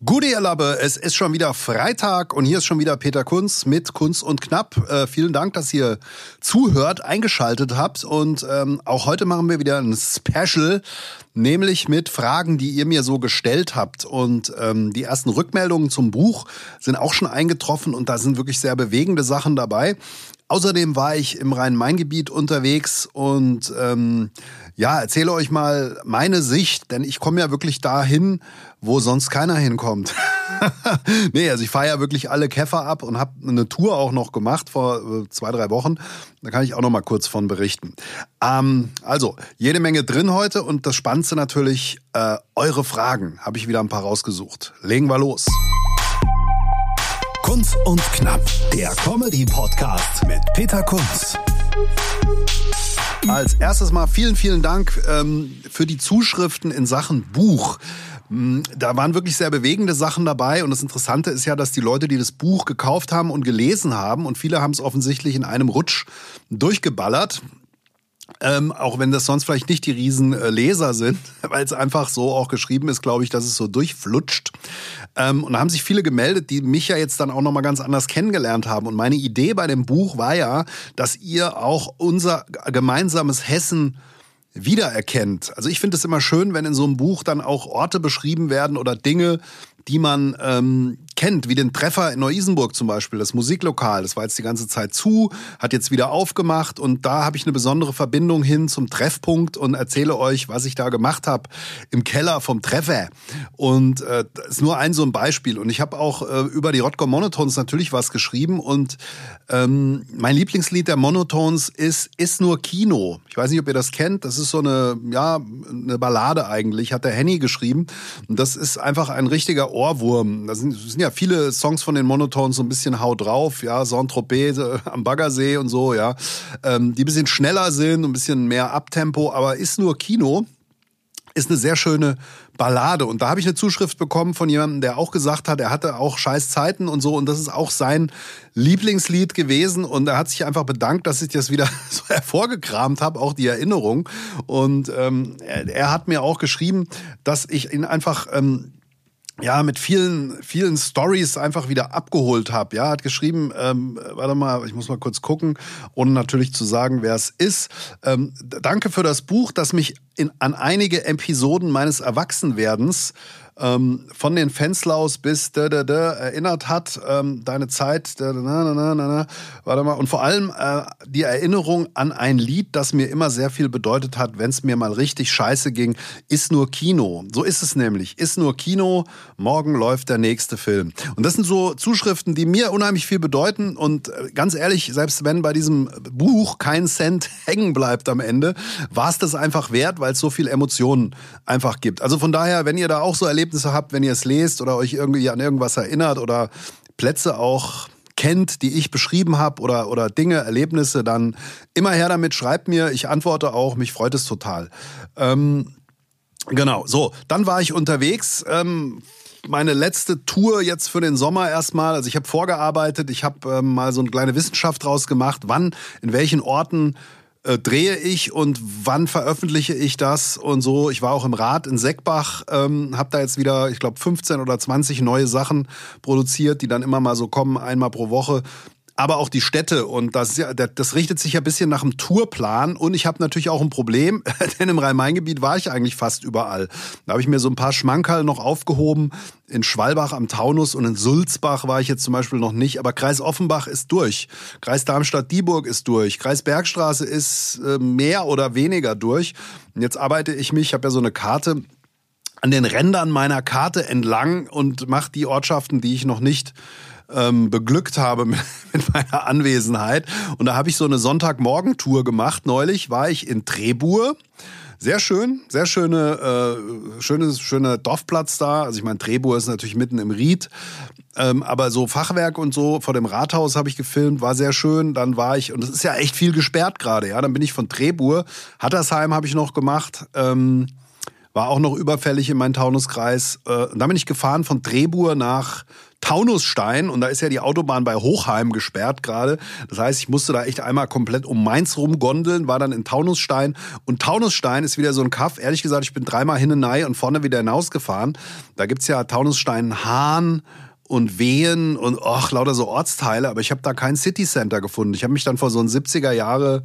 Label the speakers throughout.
Speaker 1: Gute ihr Labbe, es ist schon wieder Freitag und hier ist schon wieder Peter Kunz mit Kunz und Knapp. Vielen Dank, dass ihr zuhört, eingeschaltet habt und auch heute machen wir wieder ein Special, nämlich mit Fragen, die ihr mir so gestellt habt. Und die ersten Rückmeldungen zum Buch sind auch schon eingetroffen und da sind wirklich sehr bewegende Sachen dabei. Außerdem war ich im Rhein-Main-Gebiet unterwegs und erzähle euch mal meine Sicht, denn ich komme ja wirklich dahin, wo sonst keiner hinkommt. Nee, also ich fahre ja wirklich alle Käfer ab und habe eine Tour auch noch gemacht vor 2-3 Wochen. Da kann ich auch noch mal kurz von berichten. Also, jede Menge drin heute und das Spannendste natürlich, eure Fragen. Habe ich wieder ein paar rausgesucht. Legen wir los.
Speaker 2: Kunz und Knapp, der Comedy-Podcast mit Peter Kunz.
Speaker 1: Als erstes mal vielen Dank für die Zuschriften in Sachen Buch. Da waren wirklich sehr bewegende Sachen dabei und das Interessante ist ja, dass die Leute, die das Buch gekauft haben und gelesen haben und viele haben es offensichtlich in einem Rutsch durchgeballert, auch wenn das sonst vielleicht nicht die Riesenleser sind, weil es einfach so auch geschrieben ist, glaube ich, dass es so durchflutscht. Und da haben sich viele gemeldet, die mich ja jetzt dann auch nochmal ganz anders kennengelernt haben. Und meine Idee bei dem Buch war ja, dass ihr auch unser gemeinsames Hessen wiedererkennt. Also ich finde es immer schön, wenn in so einem Buch dann auch Orte beschrieben werden oder Dinge, die man kennt, wie den Treffer in Neu-Isenburg zum Beispiel, das Musiklokal. Das war jetzt die ganze Zeit zu, hat jetzt wieder aufgemacht und da habe ich eine besondere Verbindung hin zum Treffpunkt und erzähle euch, was ich da gemacht habe im Keller vom Treffer. Und das ist nur so ein Beispiel. Und ich habe auch über die Rottgau Monotones natürlich was geschrieben und mein Lieblingslied der Monotones ist nur Kino. Ich weiß nicht, ob ihr das kennt. Das ist so eine Ballade eigentlich, hat der Henny geschrieben. Und das ist einfach ein richtiger Ohrwurm. Das sind ja viele Songs von den Monotones so ein bisschen Hau drauf, ja, Saint-Tropez am Baggersee und so, ja, die ein bisschen schneller sind, ein bisschen mehr Abtempo, aber ist nur Kino, ist eine sehr schöne Ballade. Und da habe ich eine Zuschrift bekommen von jemandem, der auch gesagt hat, er hatte auch scheiß Zeiten und so und das ist auch sein Lieblingslied gewesen und er hat sich einfach bedankt, dass ich das wieder so hervorgekramt habe, auch die Erinnerung. Und er hat mir auch geschrieben, dass ich ihn einfach mit vielen Stories einfach wieder abgeholt habe. Ja, hat geschrieben, warte mal, ich muss mal kurz gucken, ohne natürlich zu sagen, wer es ist. Danke für das Buch, das mich an einige Episoden meines Erwachsenwerdens von den Fenslaus bis erinnert hat, deine Zeit, warte mal, und vor allem die Erinnerung an ein Lied, das mir immer sehr viel bedeutet hat, wenn es mir mal richtig scheiße ging, ist nur Kino. So ist es nämlich, ist nur Kino, morgen läuft der nächste Film. Und das sind so Zuschriften, die mir unheimlich viel bedeuten und ganz ehrlich, selbst wenn bei diesem Buch kein Cent hängen bleibt am Ende, war es das einfach wert, weil es so viel Emotionen einfach gibt. Also von daher, wenn ihr da auch so Erlebnisse habt, wenn ihr es lest oder euch irgendwie an irgendwas erinnert oder Plätze auch kennt, die ich beschrieben habe oder Dinge, Erlebnisse, dann immer her damit, schreibt mir, ich antworte auch, mich freut es total. Genau, so, dann war ich unterwegs, meine letzte Tour jetzt für den Sommer erstmal, also ich habe vorgearbeitet, ich habe mal so eine kleine Wissenschaft draus gemacht, wann, in welchen Orten drehe ich und wann veröffentliche ich das und so. Ich war auch im Rad in Seckbach, habe da jetzt wieder, ich glaube, 15 oder 20 neue Sachen produziert, die dann immer mal so kommen, einmal pro Woche. Aber auch die Städte und das richtet sich ja ein bisschen nach dem Tourplan und ich habe natürlich auch ein Problem, denn im Rhein-Main-Gebiet war ich eigentlich fast überall. Da habe ich mir so ein paar Schmankerl noch aufgehoben, in Schwalbach am Taunus und in Sulzbach war ich jetzt zum Beispiel noch nicht, aber Kreis Offenbach ist durch, Kreis Darmstadt-Dieburg ist durch, Kreis Bergstraße ist mehr oder weniger durch und jetzt arbeite ich habe ja so eine Karte, an den Rändern meiner Karte entlang und mache die Ortschaften, die ich noch nicht beglückt habe mit meiner Anwesenheit. Und da habe ich so eine Sonntagmorgentour gemacht. Neulich war ich in Trebur. Sehr schön, sehr schöner Dorfplatz da. Also ich meine, Trebur ist natürlich mitten im Ried. Aber so Fachwerk und so vor dem Rathaus habe ich gefilmt, war sehr schön. Dann war ich, und es ist ja echt viel gesperrt gerade, ja. Dann bin ich von Trebur, Hattersheim habe ich noch gemacht, war auch noch überfällig in meinen Taunuskreis. Da bin ich gefahren von Trebur nach Taunusstein und da ist ja die Autobahn bei Hochheim gesperrt gerade. Das heißt, ich musste da echt einmal komplett um Mainz rumgondeln, war dann in Taunusstein. Und Taunusstein ist wieder so ein Kaff. Ehrlich gesagt, ich bin 3-mal hin und nein und vorne wieder hinausgefahren. Da gibt's ja Taunusstein-Hahn und Wehen und lauter so Ortsteile. Aber ich habe da kein City-Center gefunden. Ich habe mich dann vor so ein 70er Jahre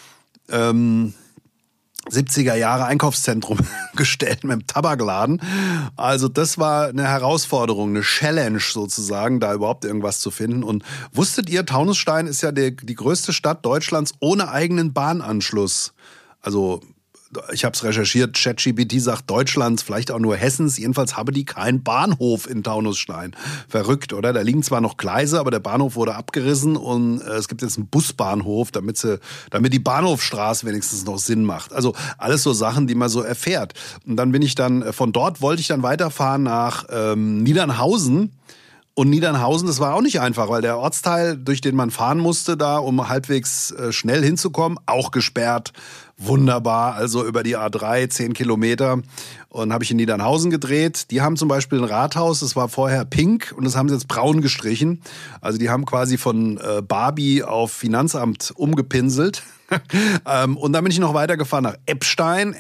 Speaker 1: Einkaufszentrum gestellt mit dem Tabakladen. Also das war eine Herausforderung, eine Challenge sozusagen, da überhaupt irgendwas zu finden. Und wusstet ihr, Taunusstein ist ja die größte Stadt Deutschlands ohne eigenen Bahnanschluss. Also ich habe es recherchiert, ChatGPT sagt Deutschlands, vielleicht auch nur Hessens. Jedenfalls habe die keinen Bahnhof in Taunusstein. Verrückt, oder? Da liegen zwar noch Gleise, aber der Bahnhof wurde abgerissen und es gibt jetzt einen Busbahnhof, damit die Bahnhofstraße wenigstens noch Sinn macht. Also alles so Sachen, die man so erfährt. Und dann von dort wollte ich dann weiterfahren nach Niedernhausen. Und Niedernhausen, das war auch nicht einfach, weil der Ortsteil, durch den man fahren musste, da um halbwegs schnell hinzukommen, auch gesperrt. Wunderbar, also über die A3, 10 Kilometer. Und habe ich in Niedernhausen gedreht. Die haben zum Beispiel ein Rathaus, das war vorher pink und das haben sie jetzt braun gestrichen. Also die haben quasi von Barbie auf Finanzamt umgepinselt. Und dann bin ich noch weitergefahren nach Eppstein.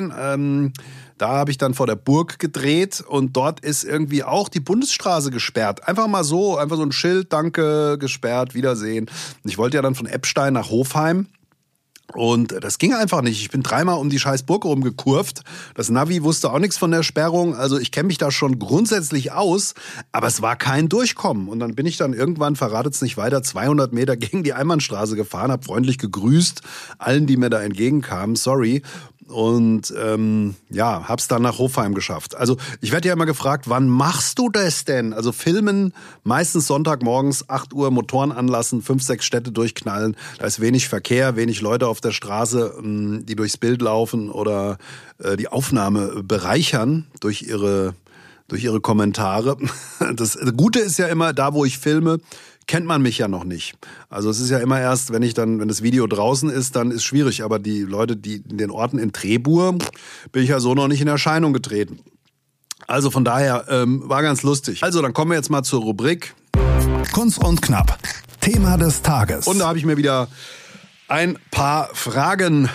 Speaker 1: Da habe ich dann vor der Burg gedreht und dort ist irgendwie auch die Bundesstraße gesperrt. Einfach so ein Schild, danke, gesperrt, Wiedersehen. Und ich wollte ja dann von Eppstein nach Hofheim. Und das ging einfach nicht. Ich bin 3-mal um die scheiß Burg rumgekurvt. Das Navi wusste auch nichts von der Sperrung. Also ich kenne mich da schon grundsätzlich aus, aber es war kein Durchkommen. Und dann bin ich dann irgendwann, verratet's nicht weiter, 200 Meter gegen die Einbahnstraße gefahren, habe freundlich gegrüßt, allen, die mir da entgegenkamen, sorry. Und hab's dann nach Hofheim geschafft. Also ich werde ja immer gefragt, wann machst du das denn? Also filmen, meistens Sonntagmorgens, 8 Uhr Motoren anlassen, 5, 6 Städte durchknallen. Da ist wenig Verkehr, wenig Leute auf der Straße, die durchs Bild laufen oder die Aufnahme bereichern durch ihre Kommentare. Das Gute ist ja immer, da wo ich filme, kennt man mich ja noch nicht. Also es ist ja immer erst, wenn das Video draußen ist, dann ist schwierig. Aber die Leute, die in den Orten in Trebur, bin ich ja so noch nicht in Erscheinung getreten. Also von daher war ganz lustig. Also dann kommen wir jetzt mal zur Rubrik
Speaker 2: Kunst und Knapp. Thema des Tages.
Speaker 1: Und da habe ich mir wieder ein paar Fragen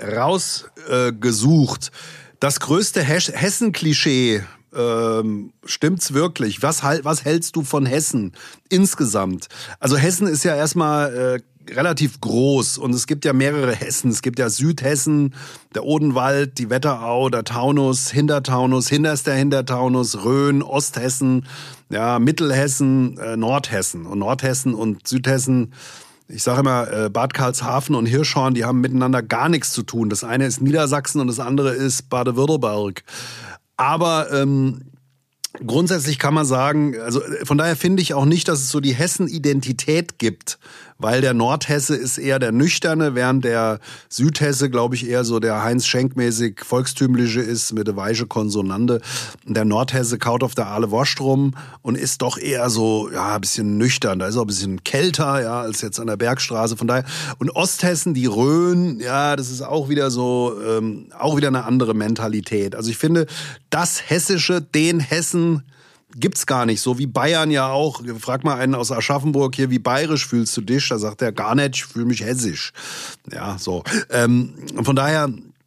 Speaker 1: rausgesucht. Das größte Hessen-Klischee. Stimmt's wirklich? Was hältst du von Hessen insgesamt? Also Hessen ist ja erstmal relativ groß und es gibt ja mehrere Hessen. Es gibt ja Südhessen, der Odenwald, die Wetterau, der Taunus, Hintertaunus, hinterster Hintertaunus, Rhön, Osthessen, ja, Mittelhessen, Nordhessen. Und Nordhessen und Südhessen, ich sage immer, Bad Karlshafen und Hirschhorn, die haben miteinander gar nichts zu tun. Das eine ist Niedersachsen und das andere ist Baden-Württemberg. Aber grundsätzlich kann man sagen, also von daher finde ich auch nicht, dass es so die Hessen-Identität gibt, weil der Nordhesse ist eher der Nüchterne, während der Südhesse, glaube ich, eher so der Heinz-Schenk-mäßig Volkstümliche ist mit der weiche Konsonante. Und der Nordhesse kaut auf der Aale Wurst rum und ist doch eher so, ja, ein bisschen nüchtern. Da ist auch ein bisschen kälter, ja, als jetzt an der Bergstraße. Von daher. Und Osthessen, die Rhön, ja, das ist auch wieder so, auch wieder eine andere Mentalität. Also ich finde, das Hessische, den Hessen, gibt's gar nicht. So wie Bayern ja auch. Frag mal einen aus Aschaffenburg hier, wie bayerisch fühlst du dich? Da sagt er gar nicht, ich fühle mich hessisch. Ja, so. Von daher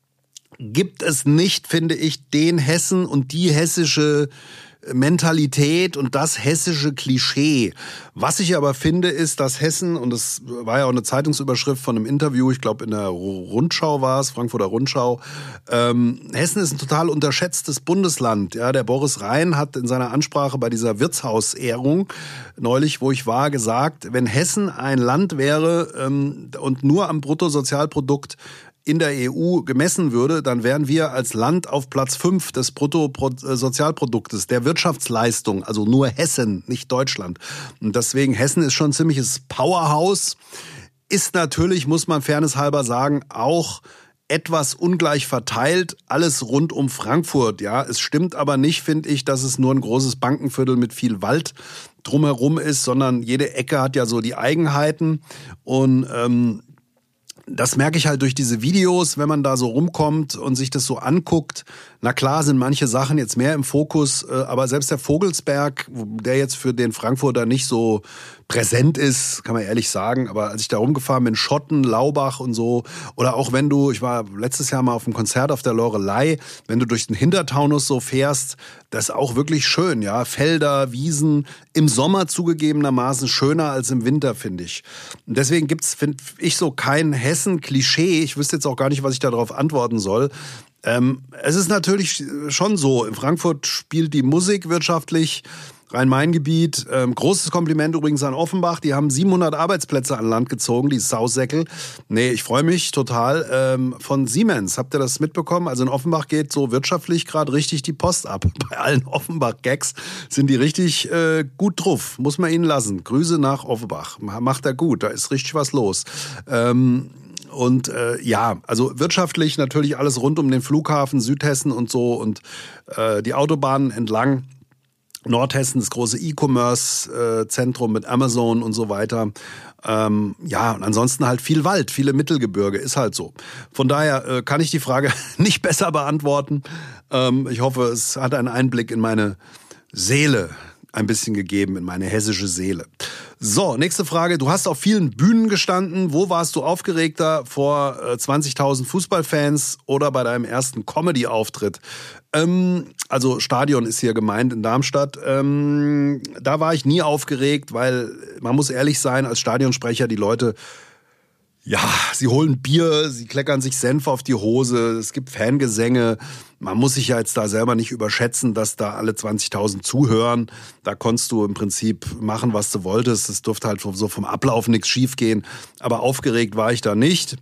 Speaker 1: gibt es nicht, finde ich, den Hessen und die hessische Mentalität und das hessische Klischee. Was ich aber finde, ist, dass Hessen, und das war ja auch eine Zeitungsüberschrift von einem Interview, ich glaube in der Rundschau war es, Frankfurter Rundschau, Hessen ist ein total unterschätztes Bundesland. Ja, der Boris Rhein hat in seiner Ansprache bei dieser Wirtshausehrung neulich, wo ich war, gesagt, wenn Hessen ein Land wäre und nur am Bruttosozialprodukt in der EU gemessen würde, dann wären wir als Land auf Platz 5 des Bruttosozialproduktes, der Wirtschaftsleistung, also nur Hessen, nicht Deutschland. Und deswegen, Hessen ist schon ein ziemliches Powerhouse, ist natürlich, muss man fairnesshalber sagen, auch etwas ungleich verteilt, alles rund um Frankfurt. Ja, es stimmt aber nicht, finde ich, dass es nur ein großes Bankenviertel mit viel Wald drumherum ist, sondern jede Ecke hat ja so die Eigenheiten und das merke ich halt durch diese Videos, wenn man da so rumkommt und sich das so anguckt. Na klar sind manche Sachen jetzt mehr im Fokus, aber selbst der Vogelsberg, der jetzt für den Frankfurter nicht so präsent ist, kann man ehrlich sagen, aber als ich da rumgefahren bin, Schotten, Laubach und so, oder auch wenn ich war letztes Jahr mal auf einem Konzert auf der Loreley, wenn du durch den Hintertaunus so fährst, das ist auch wirklich schön, ja, Felder, Wiesen, im Sommer zugegebenermaßen schöner als im Winter, finde ich. Und deswegen gibt's, finde ich, so kein Hessen-Klischee, ich wüsste jetzt auch gar nicht, was ich darauf antworten soll. Es ist natürlich schon so, in Frankfurt spielt die Musik wirtschaftlich, Rhein-Main-Gebiet, großes Kompliment übrigens an Offenbach, die haben 700 Arbeitsplätze an Land gezogen, die Sausäckel. Nee, ich freue mich total. Von Siemens, habt ihr das mitbekommen? Also in Offenbach geht so wirtschaftlich gerade richtig die Post ab. Bei allen Offenbach-Gags sind die richtig gut drauf, muss man ihnen lassen. Grüße nach Offenbach, macht er gut, da ist richtig was los. Und ja, also wirtschaftlich natürlich alles rund um den Flughafen, Südhessen und so und die Autobahnen entlang. Nordhessen, das große E-Commerce-Zentrum mit Amazon und so weiter. Ja, und ansonsten halt viel Wald, viele Mittelgebirge, ist halt so. Von daher kann ich die Frage nicht besser beantworten. Ich hoffe, es hat einen Einblick in meine Seele ein bisschen gegeben, in meine hessische Seele. So, nächste Frage. Du hast auf vielen Bühnen gestanden. Wo warst du aufgeregter? Vor 20.000 Fußballfans oder bei deinem ersten Comedy-Auftritt? Also Stadion ist hier gemeint in Darmstadt. Da war ich nie aufgeregt, weil man muss ehrlich sein, als Stadionsprecher die Leute, ja, sie holen Bier, sie kleckern sich Senf auf die Hose, es gibt Fangesänge. Man muss sich ja jetzt da selber nicht überschätzen, dass da alle 20.000 zuhören. Da konntest du im Prinzip machen, was du wolltest. Es durfte halt so vom Ablauf nichts schief gehen. Aber aufgeregt war ich da nicht.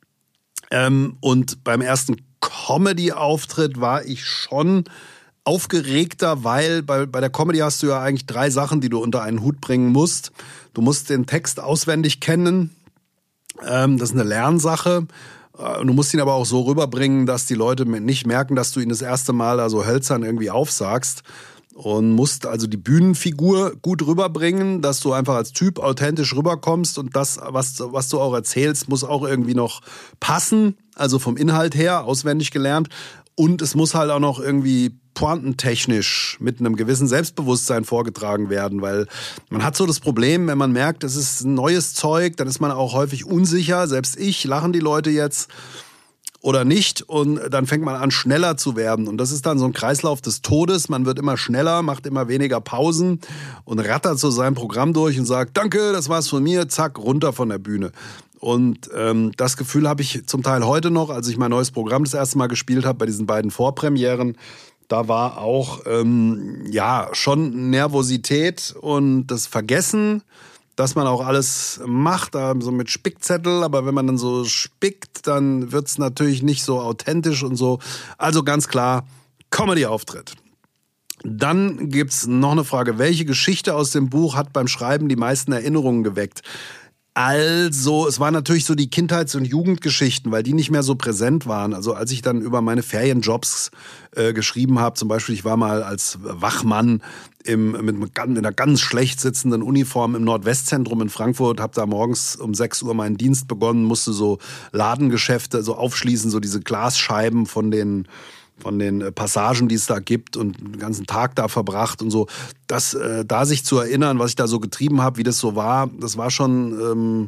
Speaker 1: Und beim ersten Comedy-Auftritt war ich schon aufgeregter, weil bei der Comedy hast du ja eigentlich 3 Sachen, die du unter einen Hut bringen musst. Du musst den Text auswendig kennen. Das ist eine Lernsache. Du musst ihn aber auch so rüberbringen, dass die Leute nicht merken, dass du ihn das erste Mal da so hölzern irgendwie aufsagst. Und musst also die Bühnenfigur gut rüberbringen, dass du einfach als Typ authentisch rüberkommst und das, was du auch erzählst, muss auch irgendwie noch passen, also vom Inhalt her, auswendig gelernt. Und es muss halt auch noch irgendwie pointentechnisch mit einem gewissen Selbstbewusstsein vorgetragen werden, weil man hat so das Problem, wenn man merkt, es ist ein neues Zeug, dann ist man auch häufig unsicher, selbst ich, lachen die Leute jetzt oder nicht und dann fängt man an, schneller zu werden und das ist dann so ein Kreislauf des Todes, man wird immer schneller, macht immer weniger Pausen und rattert so sein Programm durch und sagt, danke, das war's von mir, zack, runter von der Bühne. Und das Gefühl habe ich zum Teil heute noch, als ich mein neues Programm das erste Mal gespielt habe, bei diesen beiden Vorpremieren. Da war auch ja schon Nervosität und das Vergessen, dass man auch alles macht, so mit Spickzettel. Aber wenn man dann so spickt, dann wird's natürlich nicht so authentisch und so. Also ganz klar, Comedy-Auftritt. Dann gibt's noch eine Frage. Welche Geschichte aus dem Buch hat beim Schreiben die meisten Erinnerungen geweckt? Also, es waren natürlich so die Kindheits- und Jugendgeschichten, weil die nicht mehr so präsent waren. Also als ich dann über meine Ferienjobs geschrieben habe, zum Beispiel, ich war mal als Wachmann mit einer ganz schlecht sitzenden Uniform im Nordwestzentrum in Frankfurt, habe da morgens um 6 Uhr meinen Dienst begonnen, musste so Ladengeschäfte so aufschließen, so diese Glasscheiben von den Passagen, die es da gibt und den ganzen Tag da verbracht und so. Das, da sich zu erinnern, was ich da so getrieben habe, wie das so war, das war schon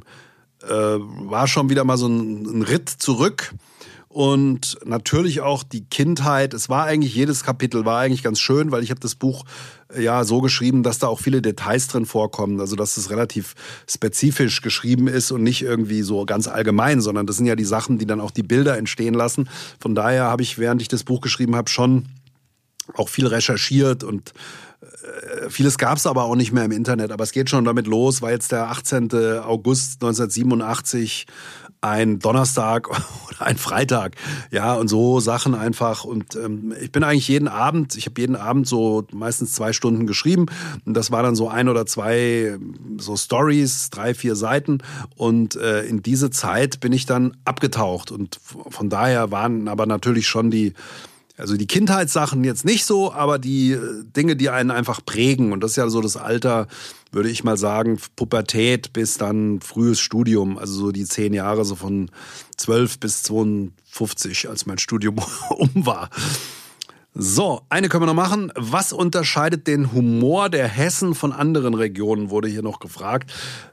Speaker 1: wieder mal so ein Ritt zurück. Und natürlich auch die Kindheit. Es war eigentlich, jedes Kapitel war eigentlich ganz schön, weil ich habe das Buch ja so geschrieben, dass da auch viele Details drin vorkommen. Also dass es relativ spezifisch geschrieben ist und nicht irgendwie so ganz allgemein, sondern das sind ja die Sachen, die dann auch die Bilder entstehen lassen. Von daher habe ich, während ich das Buch geschrieben habe, schon auch viel recherchiert und vieles gab es aber auch nicht mehr im Internet. Aber es geht schon damit los, war jetzt der 18. August 1987 ein Donnerstag oder ein Freitag. Ja, und so Sachen einfach. Und ich bin eigentlich ich habe jeden Abend so meistens 2 Stunden geschrieben. Und das war dann so 1 oder 2 so Stories, 3, 4 Seiten. Und in diese Zeit bin ich dann abgetaucht. Und von daher waren aber natürlich schon die Kindheitssachen jetzt nicht so, aber die Dinge, die einen einfach prägen. Und das ist ja so das Alter, würde ich mal sagen, Pubertät bis dann frühes Studium. Also so die 10 Jahre, so von 12 bis 52, als mein Studium war. So, eine können wir noch machen. Was unterscheidet den Humor der Hessen von anderen Regionen, wurde hier noch gefragt.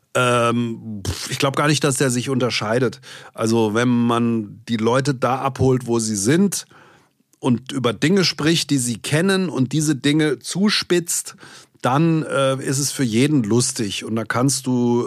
Speaker 1: Ich glaube gar nicht, dass der sich unterscheidet. Also wenn man die Leute da abholt, wo sie sind und über Dinge spricht, die sie kennen und diese Dinge zuspitzt, dann ist es für jeden lustig. Und da kannst du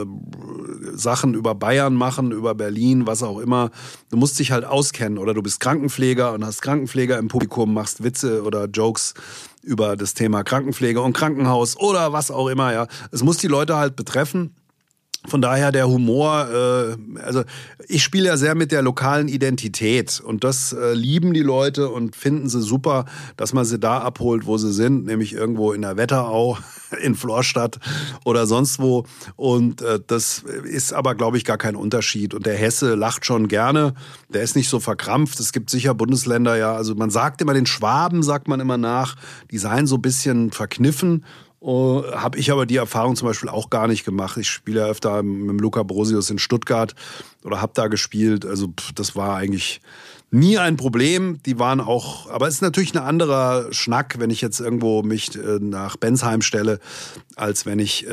Speaker 1: Sachen über Bayern machen, über Berlin, was auch immer. Du musst dich halt auskennen. Oder du bist Krankenpfleger und hast Krankenpfleger im Publikum, machst Witze oder Jokes über das Thema Krankenpflege und Krankenhaus oder was auch immer. Ja, es muss die Leute halt betreffen. Von daher der Humor, also ich spiele ja sehr mit der lokalen Identität und das lieben die Leute und finden sie super, dass man sie da abholt, wo sie sind, nämlich irgendwo in der Wetterau, in Florstadt oder sonst wo. Und das ist aber, glaube ich, gar kein Unterschied. Und der Hesse lacht schon gerne, der ist nicht so verkrampft. Es gibt sicher Bundesländer, ja, also man sagt immer, den Schwaben sagt man immer nach, die seien so ein bisschen verkniffen. Habe ich aber die Erfahrung zum Beispiel auch gar nicht gemacht. Ich spiele ja öfter mit dem Luca Brosius in Stuttgart oder habe da gespielt. Also das war eigentlich nie ein Problem. Die waren auch, aber es ist natürlich ein anderer Schnack, wenn ich jetzt irgendwo mich nach Bensheim stelle, als wenn ich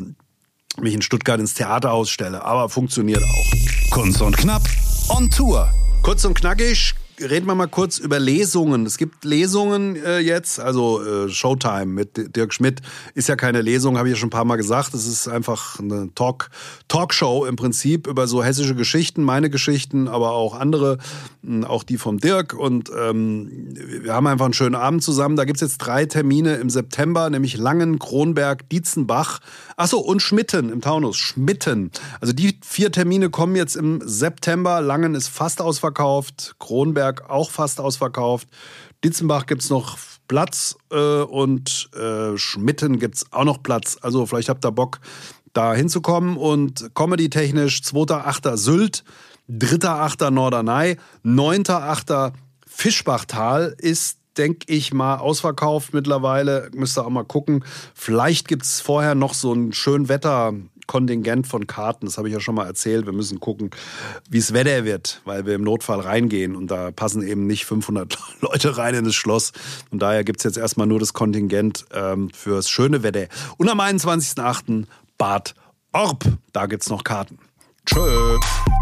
Speaker 1: mich in Stuttgart ins Theaterhaus stelle. Aber funktioniert auch.
Speaker 2: Kunst und Knapp on Tour.
Speaker 1: Kurz und knackig. Reden wir mal kurz über Lesungen. Es gibt Lesungen jetzt, also Showtime mit Dirk Schmidt ist ja keine Lesung, habe ich ja schon ein paar Mal gesagt. Es ist einfach eine Talkshow im Prinzip über so hessische Geschichten, meine Geschichten, aber auch andere, auch die vom Dirk. Und wir haben einfach einen schönen Abend zusammen. Da gibt's jetzt 3 Termine im September, nämlich Langen, Kronberg, Dietzenbach. Achso, und Schmitten im Taunus. Schmitten. Also die 4 Termine kommen jetzt im September. Langen ist fast ausverkauft, Kronberg auch fast ausverkauft. Dietzenbach gibt's noch Platz und Schmitten gibt's auch noch Platz. Also vielleicht habt ihr Bock, da hinzukommen. Und comedy-technisch 2.8. Sylt, 3.8. Norderney, 9.8. Fischbachtal ist, denke ich mal, ausverkauft mittlerweile. Müsst ihr auch mal gucken. Vielleicht gibt's vorher noch so ein schön Kontingent von Karten, das habe ich ja schon mal erzählt. Wir müssen gucken, wie es Wetter wird, weil wir im Notfall reingehen und da passen eben nicht 500 Leute rein in das Schloss. Und daher gibt es jetzt erstmal nur das Kontingent fürs schöne Wetter. Und am 21.08. Bad Orb, da gibt es noch Karten. Tschö.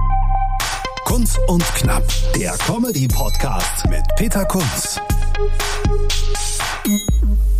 Speaker 2: Kunst und Knapp, der Comedy-Podcast mit Peter Kunz.